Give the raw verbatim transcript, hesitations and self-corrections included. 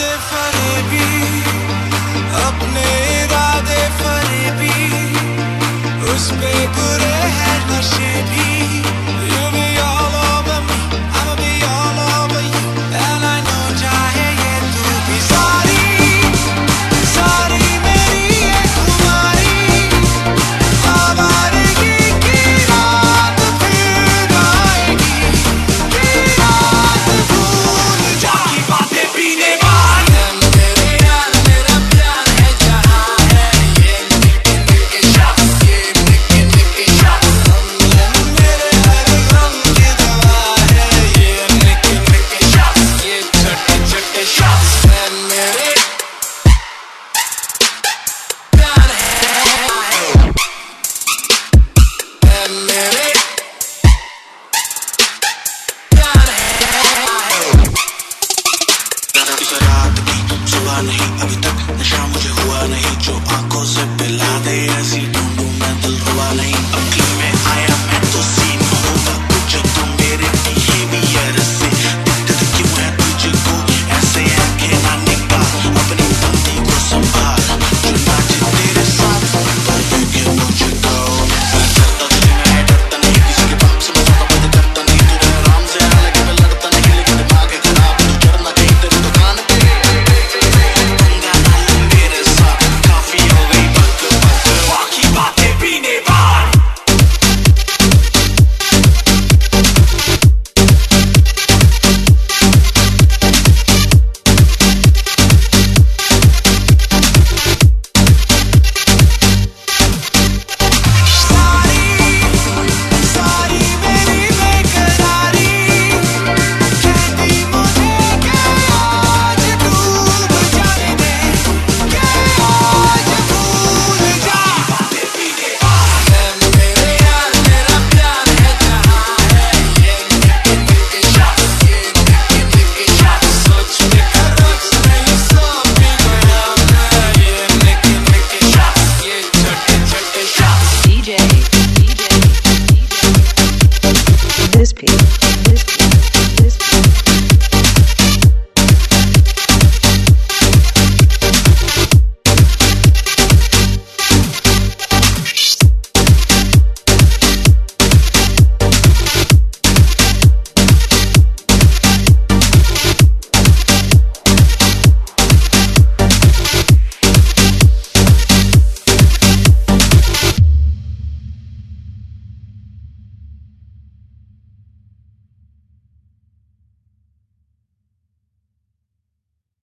इरादे फरेबी, अपने इरादे फरेबी, उस पे बुरे हैं नशे भी। You be all over me, I'ma be all over you, and I know चाहे ये तू भी। सारी सारी मेरी ये खुमारी, आवारगी की रात फिर आएगी, की रात भूल जा की बातें पीने वाली। मेरे यार मेरा प्यार है जहाँ है ये निके निके शख्स, ये निके निके शख्स। मेरे हर गम की दवा है ये निके निके शख्स, ये छोटे छोटे शख्स। मेरे प्यार है, मेरे प्यार है। इस रात की सुबह नहीं अभी तक, नशा मुझे हुआ नहीं जो आंखों से पिला दे ऐसी